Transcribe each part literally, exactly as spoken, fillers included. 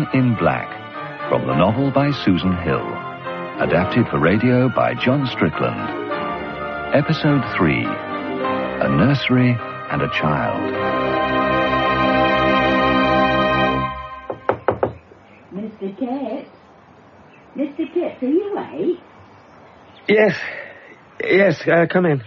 in Black, from the novel by Susan Hill. Adapted for radio by John Strickland. Episode three, A Nursery and a Child. Mister Kipps? Mister Kipps, are you late? Yes. Yes, uh, come in.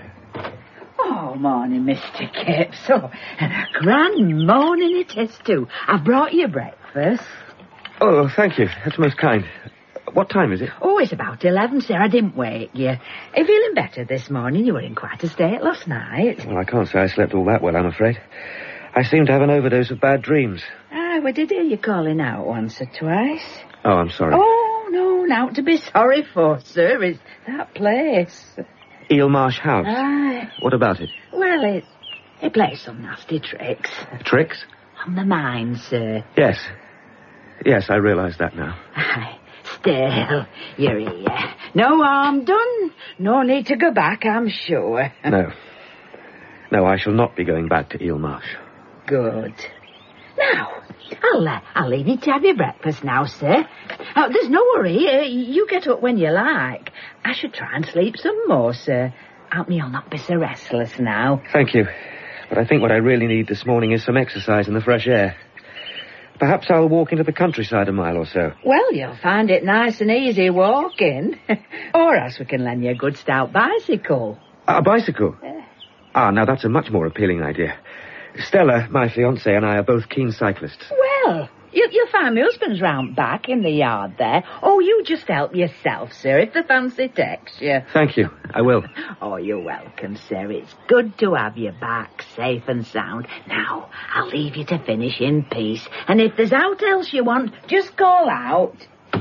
Oh, morning, Mister Kipps. Oh, and a grand morning it is, too. I've brought you breakfast. Oh, thank you. That's most kind. What time is it? Oh, it's about eleven, sir. I didn't wake you. Are you feeling better this morning? You were in quite a state last night. Well, I can't say I slept all that well, I'm afraid. I seem to have an overdose of bad dreams. Ah, we did hear you calling out once or twice. Oh, I'm sorry. Oh, no, now to be sorry for, sir, is that place. Eel Marsh House? Aye. What about it? Well, it, it plays some nasty tricks. Tricks? On the mind, sir. Yes. Yes, I realise that now. Aye. Still, you're here. No harm done. No need to go back, I'm sure. No. No, I shall not be going back to Eel Marsh. Good. Now, I'll, uh, I'll leave you to have your breakfast now, sir. Oh, there's no worry. Uh, you get up when you like. I should try and sleep some more, sir. Help me, I'll not be so restless now. Thank you. But I think what I really need this morning is some exercise in the fresh air. Perhaps I'll walk into the countryside a mile or so. Well, you'll find it nice and easy walking. Or else we can lend you a good stout bicycle. A bicycle? Uh, Ah, now that's a much more appealing idea. Stella, my fiancée, and I are both keen cyclists. Well, you, you'll find my husband's round back in the yard there. Oh, you just help yourself, sir, if the fancy takes you. Thank you. I will. Oh, you're welcome, sir. It's good to have you back, safe and sound. Now, I'll leave you to finish in peace. And if there's aught else you want, just call out.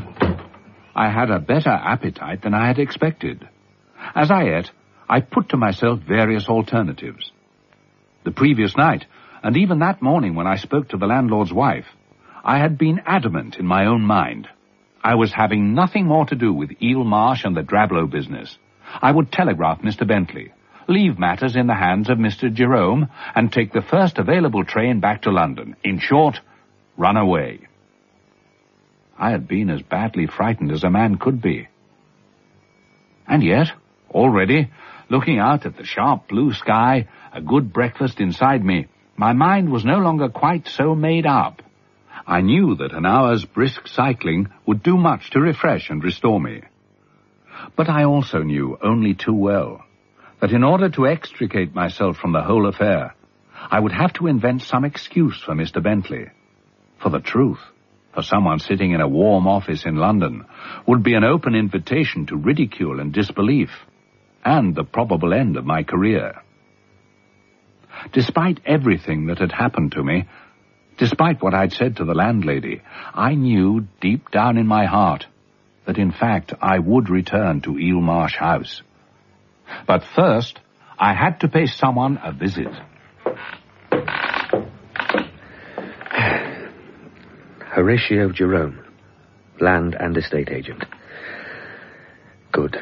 I had a better appetite than I had expected. As I ate, I put to myself various alternatives. The previous night, and even that morning when I spoke to the landlord's wife, I had been adamant in my own mind. I was having nothing more to do with Eel Marsh and the Drablow business. I would telegraph Mister Bentley, leave matters in the hands of Mister Jerome, and take the first available train back to London. In short, run away. I had been as badly frightened as a man could be. And yet, already, looking out at the sharp blue sky, a good breakfast inside me, my mind was no longer quite so made up. I knew that an hour's brisk cycling would do much to refresh and restore me. But I also knew only too well that in order to extricate myself from the whole affair, I would have to invent some excuse for Mister Bentley. For the truth, for someone sitting in a warm office in London, would be an open invitation to ridicule and disbelief, and the probable end of my career. Despite everything that had happened to me, despite what I'd said to the landlady, I knew deep down in my heart that in fact I would return to Eel Marsh House. But first, I had to pay someone a visit. Horatio Jerome, land and estate agent. Good.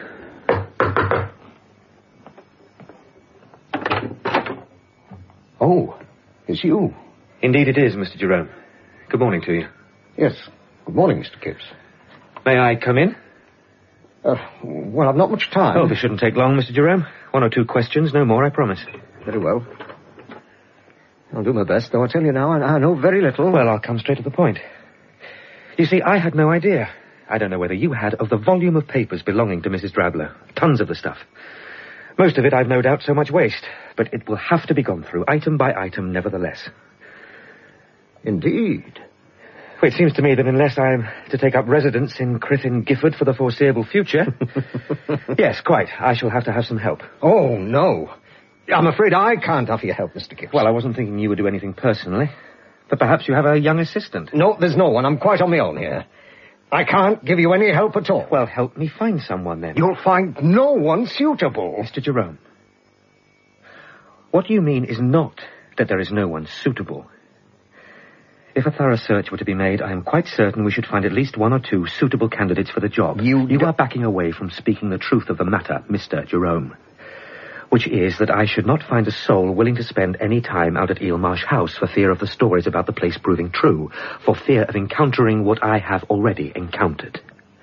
Oh, it's you. Indeed it is, Mister Jerome. Good morning to you. Yes. Good morning, Mister Kipps. May I come in? Uh, well, I've not much time. Oh, this shouldn't take long, Mister Jerome. One or two questions, no more, I promise. Very well. I'll do my best, though I tell you now, I, I know very little. Well, I'll come straight to the point. You see, I had no idea. I don't know whether you had, of the volume of papers belonging to Missus Drablow. Tons of the stuff. Most of it, I've no doubt, so much waste. But it will have to be gone through, item by item, nevertheless. Indeed. Well, it seems to me that unless I'm to take up residence in Crithin Gifford for the foreseeable future... Yes, quite. I shall have to have some help. Oh, no. I'm afraid I can't offer you help, Mister Kipps. Well, I wasn't thinking you would do anything personally. But perhaps you have a young assistant. No, there's no one. I'm quite on my own here. I can't give you any help at all. Well, help me find someone, then. You'll find no one suitable. Mister Jerome, what you mean is not that there is no one suitable. If a thorough search were to be made, I am quite certain we should find at least one or two suitable candidates for the job. You, you are backing away from speaking the truth of the matter, Mister Jerome. which is that I should not find a soul willing to spend any time out at Eelmarsh House for fear of the stories about the place proving true, for fear of encountering what I have already encountered.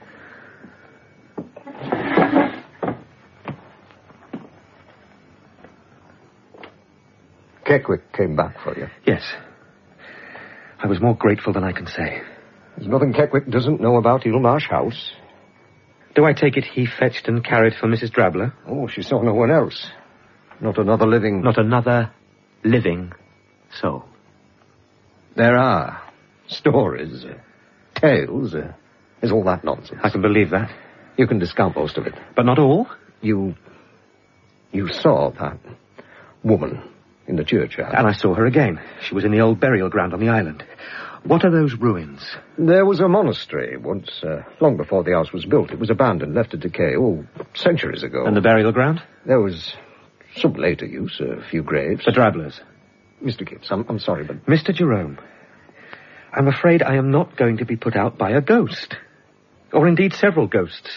Keckwick came back for you. Yes. I was more grateful than I can say. There's nothing Keckwick doesn't know about Eelmarsh House. Do I take it he fetched and carried for Missus Drabler? Oh, she saw no one else. Not another living... Not another living soul. There are stories, uh, tales. Uh, there's all that nonsense. I can believe that. You can discount most of it. But not all? You... You saw that woman in the churchyard. And I saw her again. She was in the old burial ground on the island. What are those ruins? There was a monastery once, uh, long before the house was built. It was abandoned, left to decay, oh, centuries ago. And the burial ground? There was some later use, a few graves. The Drablers? Mister Kipps, I'm, I'm sorry, but... Mister Jerome, I'm afraid I am not going to be put out by a ghost. Or indeed several ghosts.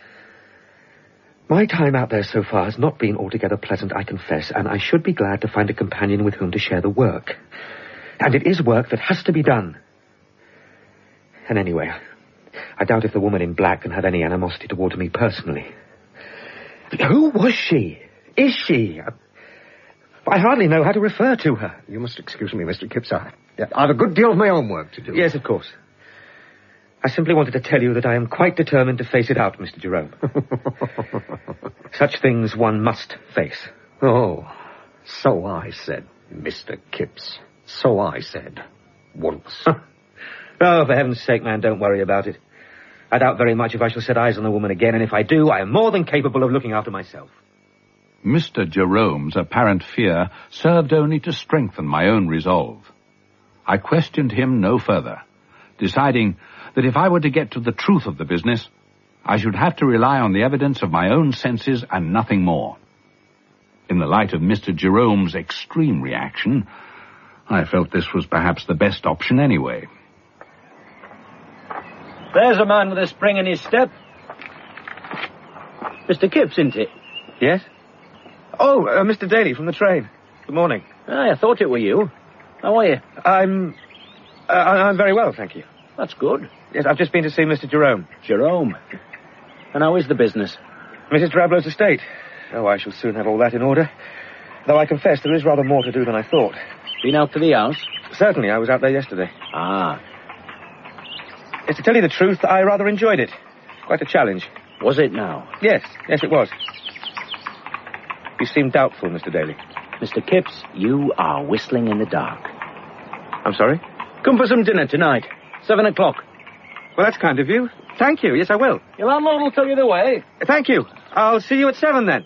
My time out there so far has not been altogether pleasant, I confess, and I should be glad to find a companion with whom to share the work. And it is work that has to be done. And anyway, I doubt if the woman in black can have any animosity towards me personally. Who was she? Is she? I hardly know how to refer to her. You must excuse me, Mister Kipps. I, I've a good deal of my own work to do. Yes, of course. I simply wanted to tell you that I am quite determined to face it out, Mister Jerome. Such things one must face. Oh, so I said, Mister Kipps. So I said. Once. Oh, for heaven's sake, man, don't worry about it. I doubt very much if I shall set eyes on the woman again, and if I do, I am more than capable of looking after myself. Mister Jerome's apparent fear served only to strengthen my own resolve. I questioned him no further, deciding that if I were to get to the truth of the business, I should have to rely on the evidence of my own senses and nothing more. In the light of Mister Jerome's extreme reaction, I felt this was perhaps the best option anyway. There's a man with a spring in his step. Mister Kipps, isn't it? Yes? Oh, uh, Mister Daly from the train. Good morning. Aye, I thought it were you. How are you? I'm... Uh, I'm very well, thank you. That's good. Yes, I've just been to see Mister Jerome. Jerome. And how is the business? Missus Drabler's estate. Oh, I shall soon have all that in order. Though I confess there is rather more to do than I thought. Been out to the house? Certainly, I was out there yesterday. Ah. Yes, to tell you the truth, I rather enjoyed it. Quite a challenge. Was it now? Yes, yes it was. You seem doubtful, Mister Daly. Mister Kipps, you are whistling in the dark. I'm sorry? Come for some dinner tonight. Seven o'clock. Well, that's kind of you. Thank you. Yes, I will. Your landlord will tell you the way. Thank you. I'll see you at seven, then.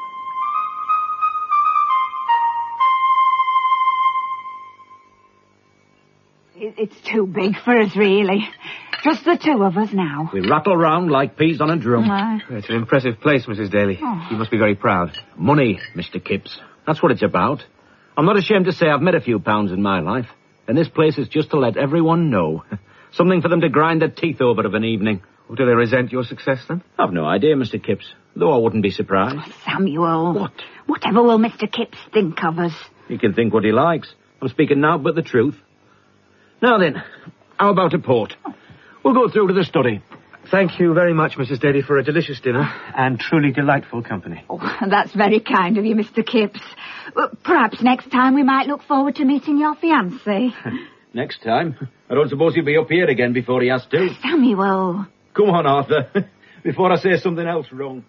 It's too big for us, really. Just the two of us now. We rattle round like peas on a drum. Uh, It's an impressive place, Missus Daly. Oh. You must be very proud. Money, Mister Kipps. That's what it's about. I'm not ashamed to say I've made a few pounds in my life. And this place is just to let everyone know. Something for them to grind their teeth over of an evening. Well, do they resent your success, then? I've no idea, Mister Kipps. Though I wouldn't be surprised. Samuel. What? Whatever will Mister Kipps think of us? He can think what he likes. I'm speaking now but the truth. Now then, how about a port? We'll go through to the study. Thank you very much, Missus Daly, for a delicious dinner and truly delightful company. Oh, that's very kind of you, Mister Kipps. Well, perhaps next time we might look forward to meeting your fiancé. Next time? I don't suppose he'll be up here again before he has to. Samuel. Come on, Arthur, before I say something else wrong.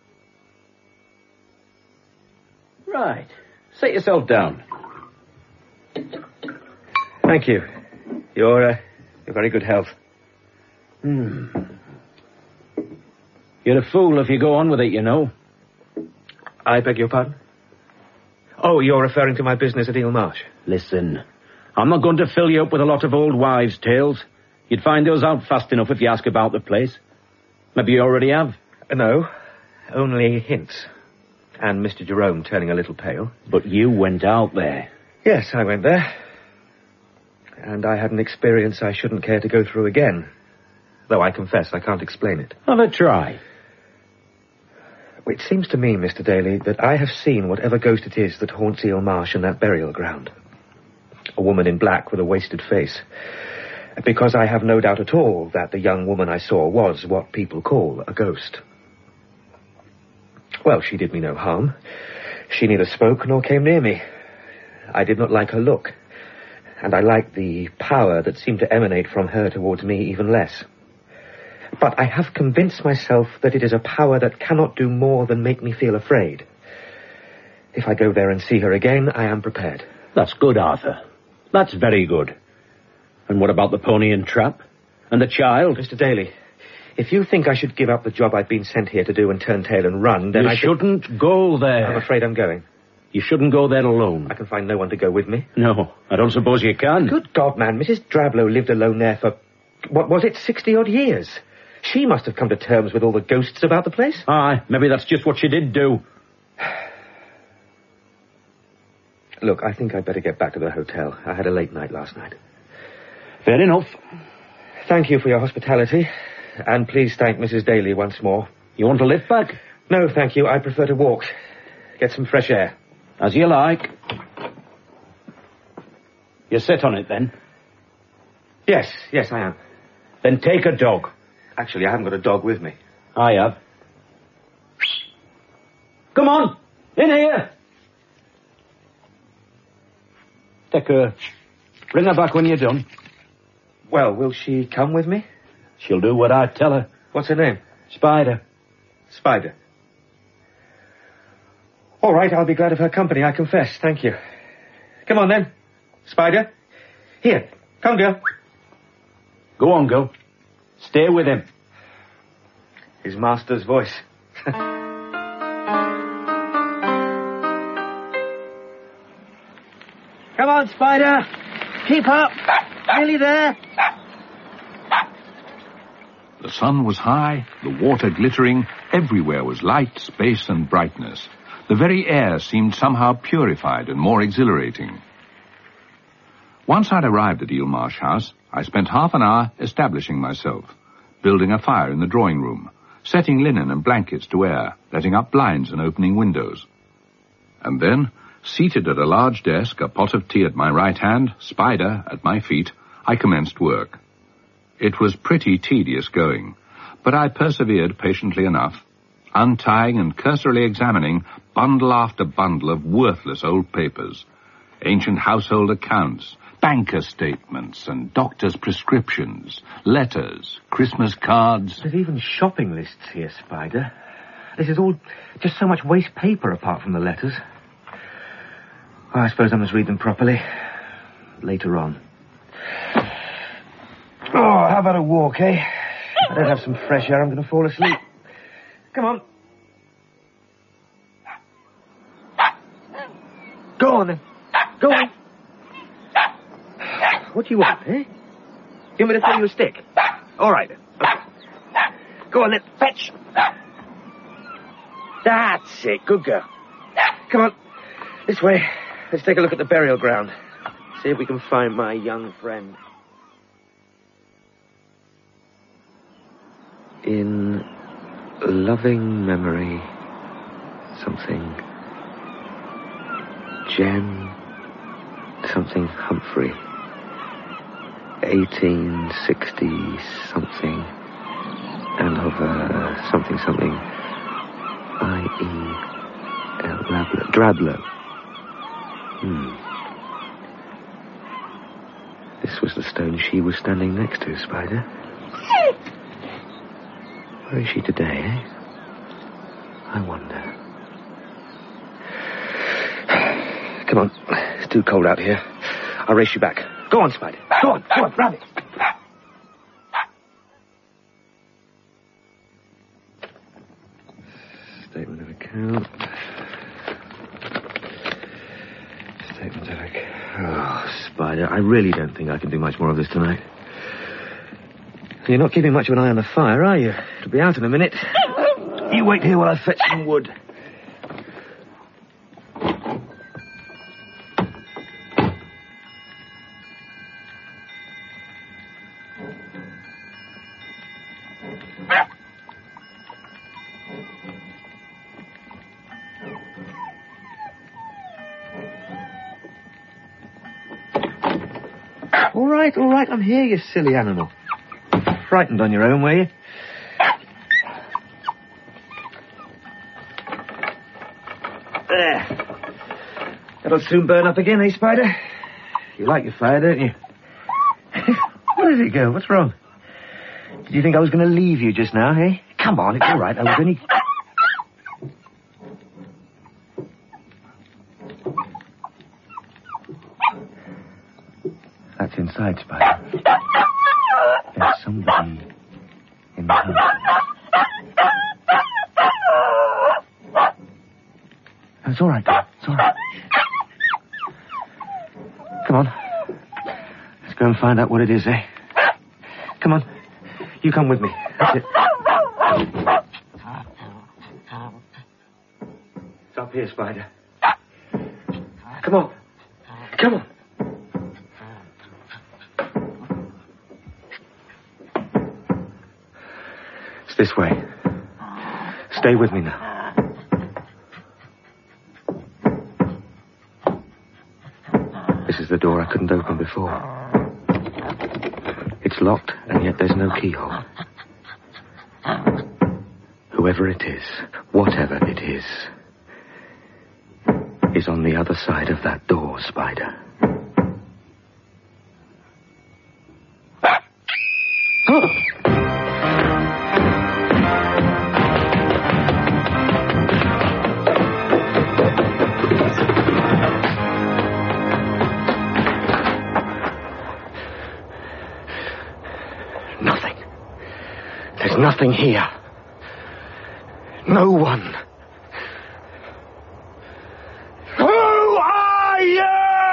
Right. Sit yourself down. Thank you. You're, uh, you're very good health. Hmm. You're a fool if you go on with it, you know. I beg your pardon? Oh, you're referring to my business at Eelmarsh. Listen, I'm not going to fill you up with a lot of old wives' tales. You'd find those out fast enough if you ask about the place. Maybe you already have. Uh, no, only hints. And Mister Jerome turning a little pale. But you went out there. Yes, I went there. And I had an experience I shouldn't care to go through again. Though I confess I can't explain it. Have a try. It seems to me, Mister Daly, that I have seen whatever ghost it is that haunts Eel Marsh and that burial ground. A woman in black with a wasted face. Because I have no doubt at all that the young woman I saw was what people call a ghost. Well, she did me no harm. She neither spoke nor came near me. I did not like her look. And I liked the power that seemed to emanate from her towards me even less. But I have convinced myself that it is a power that cannot do more than make me feel afraid. If I go there and see her again, I am prepared. That's good, Arthur. That's very good. And what about the pony and trap? And the child? Mister Daly, if you think I should give up the job I've been sent here to do and turn tail and run, then you I shouldn't should... go there. I'm afraid I'm going. You shouldn't go there alone. I can find no one to go with me. No, I don't suppose you can. Good God, man, Missus Drablow lived alone there for, what was it, sixty-odd years? She must have come to terms with all the ghosts about the place. Aye, maybe that's just what she did do. Look, I think I'd better get back to the hotel. I had a late night last night. Fair enough. Thank you for your hospitality. And please thank Missus Daly once more. You want a lift back? No, thank you. I prefer to walk. Get some fresh air. As you like. You sit on it, then? Yes, yes, I am. Then take a dog. Actually, I haven't got a dog with me. I have. Come on! In here! Take her. Bring her back when you're done. Well, will she come with me? She'll do what I tell her. What's her name? Spider. Spider. All right, I'll be glad of her company, I confess. Thank you. Come on, then. Spider. Here, come, girl. Go on, girl. Stay with him. His master's voice. Come on, Spider. Keep up. Nearly there. The sun was high, the water glittering, everywhere was light, space, and brightness. The very air seemed somehow purified and more exhilarating. Once I'd arrived at Eel Marsh House, I spent half an hour establishing myself, building a fire in the drawing room, setting linen and blankets to air, letting up blinds and opening windows. And then, seated at a large desk, a pot of tea at my right hand, Spider at my feet, I commenced work. It was pretty tedious going, but I persevered patiently enough, untying and cursorily examining bundle after bundle of worthless old papers, ancient household accounts, banker statements and doctor's prescriptions, letters, Christmas cards. There's even shopping lists here, Spider. This is all just so much waste paper apart from the letters. Oh, I suppose I must read them properly. Later on. Oh, how about a walk, eh? I don't have some fresh air, I'm going to fall asleep. Come on. Go on, then. Go on. What do you want, eh? You want me to throw you a stick? All right, then. Okay. Go on, then. Fetch. That's it. Good girl. Come on. This way. Let's take a look at the burial ground. See if we can find my young friend. In loving memory, something Jen, something Humphrey, eighteen sixty something, and of uh, something something, I E L Drablow. Drablow. Hmm. This was the stone she was standing next to, Spider. Where is she today, eh? I wonder. Come on. It's too cold out here. I'll race you back. Go on, Spider. Go on. Go on. Grab it. Statement of account. Statement of account. Oh, Spider, I really don't think I can do much more of this tonight. You're not keeping much of an eye on the fire, are you? It'll be out in a minute. You wait here while I fetch some wood. All right, all right, I'm here, you silly animal. Frightened on your own, were you? There. That'll soon burn up again, eh, Spider? You like your fire, don't you? Where did it go? What's wrong? Did you think I was going to leave you just now, eh? Come on, it's all right. I was only... That's inside, Spider. There's somebody in the house. It's all right, dear. It's all right. Come on. Let's go and find out what it is, eh? Come on. You come with me. That's it. It's up here, Spider. Come on. Come on. It's this way. Stay with me now. This is the door I couldn't open before. It's locked, and yet there's no keyhole. Whoever it is, whatever it is, is on the other side of that door, Spider. Oh! Nothing here. No one. Who are you?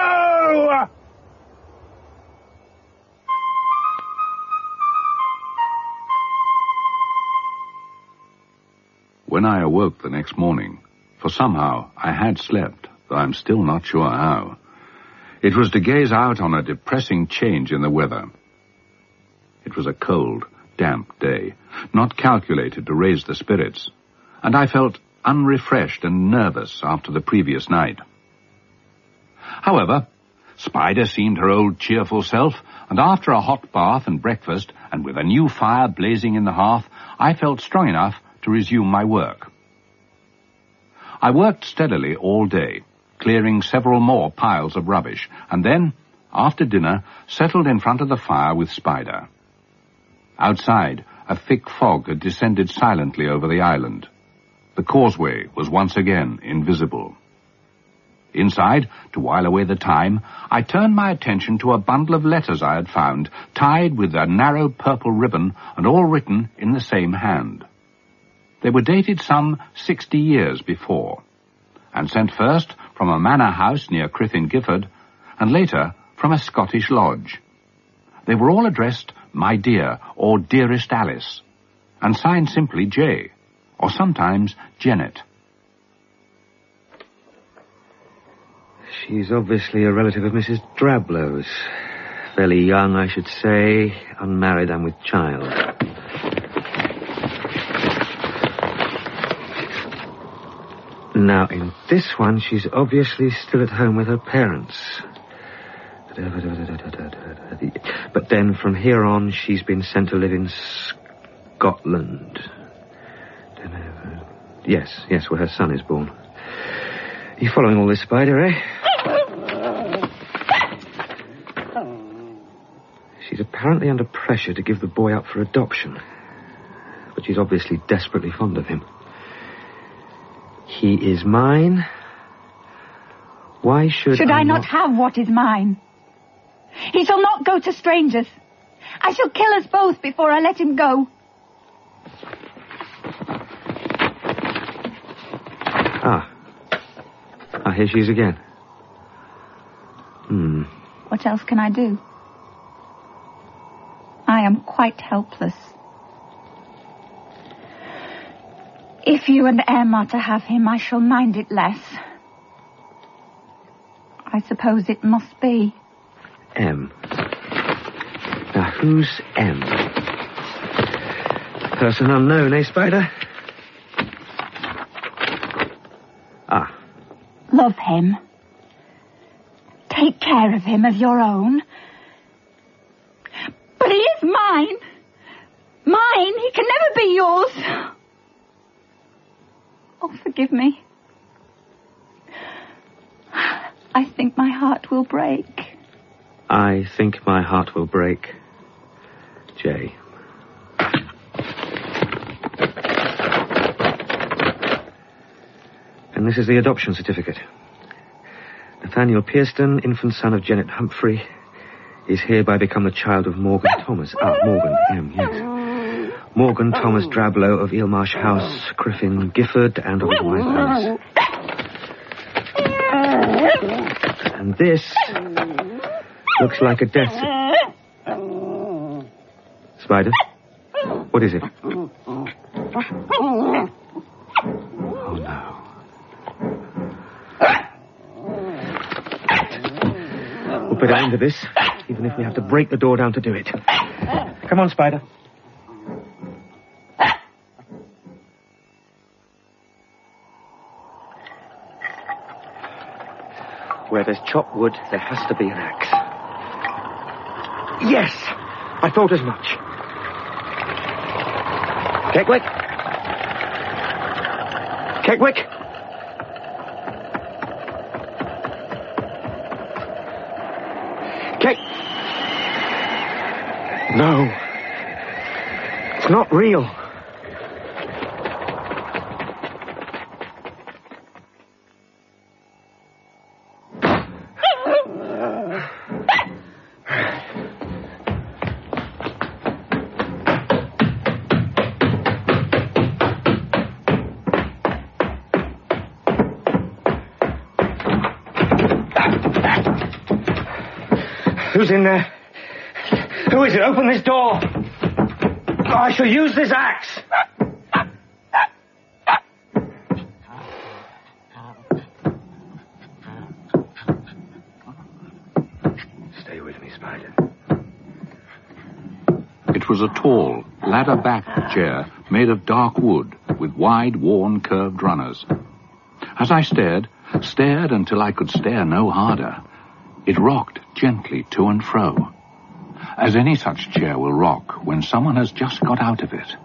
When I awoke the next morning, for somehow I had slept, though I'm still not sure how, it was to gaze out on a depressing change in the weather. It was a cold, damp day, not calculated to raise the spirits, and I felt unrefreshed and nervous after the previous night. However, Spider seemed her old cheerful self, and after a hot bath and breakfast, and with a new fire blazing in the hearth, I felt strong enough to resume my work. I worked steadily all day, clearing several more piles of rubbish, and then, after dinner, settled in front of the fire with Spider. Outside, a thick fog had descended silently over the island. The causeway was once again invisible. Inside, to while away the time, I turned my attention to a bundle of letters I had found, tied with a narrow purple ribbon and all written in the same hand. They were dated some sixty years before, and sent first from a manor house near Crythin Gifford, and later from a Scottish lodge. They were all addressed My Dear or Dearest Alice, and signed simply J, or sometimes Janet. She's obviously a relative of Missus Drablow's. Fairly young, I should say, unmarried and with child. Now, in this one, she's obviously still at home with her parents. But then, from here on, she's been sent to live in Scotland. Yes, yes, where her son is born. Are you following all this, Spider, eh? She's apparently under pressure to give the boy up for adoption. But she's obviously desperately fond of him. He is mine. Why should, should I, I not... not have what is mine? He shall not go to strangers. I shall kill us both before I let him go. Ah. Ah, here she is again. Hmm. What else can I do? I am quite helpless. If you and Em are to have him, I shall mind it less. I suppose it must be. M. Now, who's M? Person unknown, eh, Spider? Ah. Love him. Take care of him as your own. be yours. Oh, forgive me. I think my heart will break. I think my heart will break. Jay. And this is the adoption certificate. Nathaniel Pearston, infant son of Janet Humphrey, is hereby become the child of Morgan Thomas. Ah, Morgan, him, yes. Morgan Thomas Drablow of Eelmarsh House, Griffin, Gifford, and of his wife Alice. And this looks like a death certificate. Spider? What is it? Oh, no. We'll put an end to this, even if we have to break the door down to do it. Come on, Spider. Where there's chopped wood, there has to be an axe. Yes! I thought as much. Keckwick? Keckwick? Keck... No. It's not real. Who's in there? Who is it? Open this door. I shall use this axe. Stay with me, Spider. It was a tall, ladder-backed chair made of dark wood with wide, worn, curved runners. As I stared, stared until I could stare no harder, it rocked gently to and fro, as any such chair will rock when someone has just got out of it.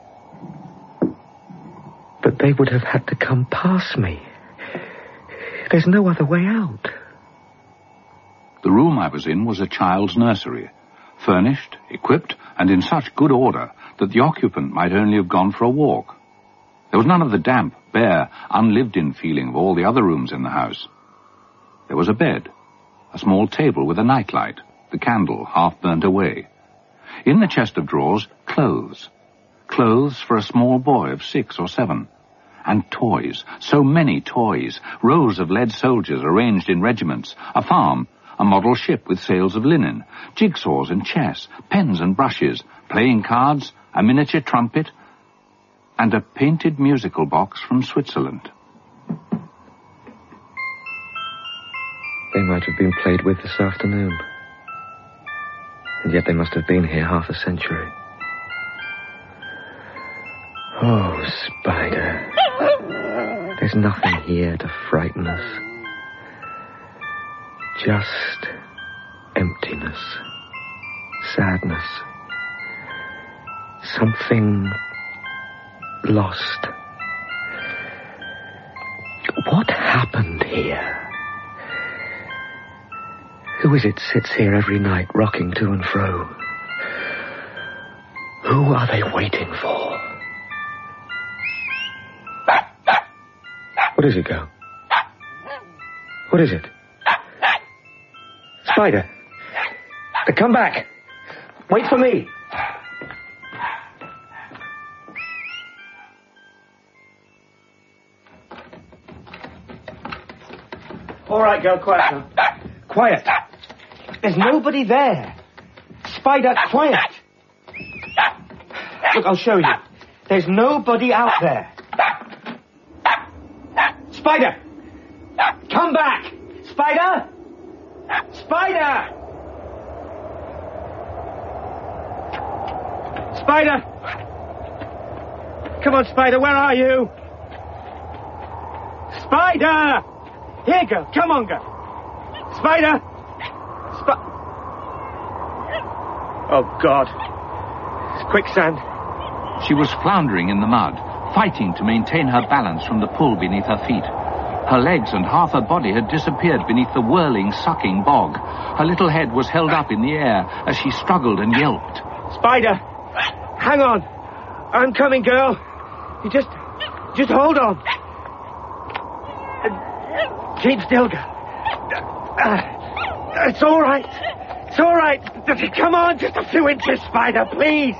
But they would have had to come past me. There's no other way out. The room I was in was a child's nursery, furnished, equipped, and in such good order that the occupant might only have gone for a walk. There was none of the damp, bare, unlived-in feeling of all the other rooms in the house. There was a bed, a small table with a nightlight, the candle half burnt away. In the chest of drawers, clothes. Clothes for a small boy of six or seven. And toys, so many toys, rows of lead soldiers arranged in regiments, a farm, a model ship with sails of linen, jigsaws and chess, pens and brushes, playing cards, a miniature trumpet, and a painted musical box from Switzerland. They might have been played with this afternoon. And yet they must have been here half a century. Oh, Spider. There's nothing here to frighten us. Just emptiness. Sadness. Something lost. What happened here? Who is it sits here every night, rocking to and fro? Who are they waiting for? What is it, girl? What is it? Spider! Come back! Wait for me! All right, girl, quiet now. Quiet! There's nobody there. Spider, quiet! Look, I'll show you. There's nobody out there. Spider! Come back! Spider! Spider! Spider! Come on, Spider, where are you? Spider! Here, girl, come on, girl. Spider! Sp- oh, God. It's quicksand. She was floundering in the mud, fighting to maintain her balance from the pull beneath her feet. Her legs and half her body had disappeared beneath the whirling, sucking bog. Her little head was held up in the air as she struggled and yelped. Spider! Hang on! I'm coming, girl! You just... just hold on! Uh, keep still, girl. Uh, it's all right. It's all right. Come on, just a few inches, Spider, please.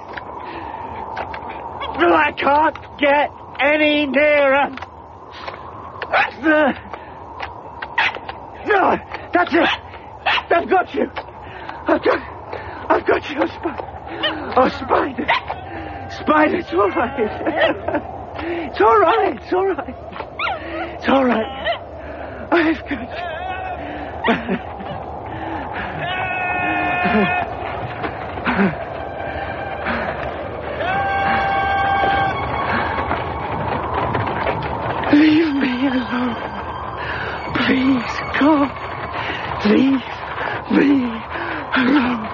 I can't get any nearer. Uh, no, that's it. I've got you. I've got, I've got you, Spider. Oh, Spider. Spider, it's all right. It's all right. It's all right. It's all right. I've got you. Leave me alone. Please, God. Leave me alone.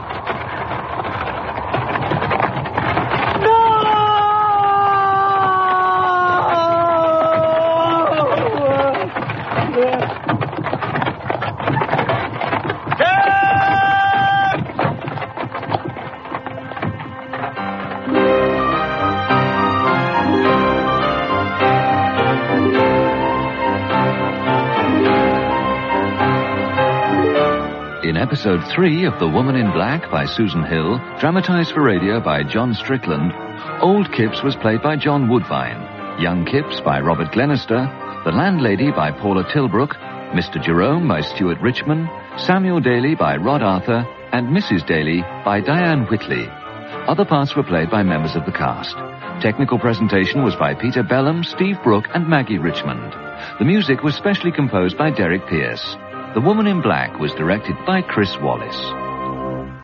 Episode three of The Woman in Black by Susan Hill, dramatized for radio by John Strickland, Old Kipps was played by John Woodvine, Young Kipps by Robert Glenister, The Landlady by Paula Tilbrook, Mister Jerome by Stuart Richman, Samuel Daly by Rod Arthur, and Missus Daly by Diane Whitley. Other parts were played by members of the cast. Technical presentation was by Peter Bellum, Steve Brooke, and Maggie Richmond. The music was specially composed by Derek Pierce. The Woman in Black was directed by Chris Wallace.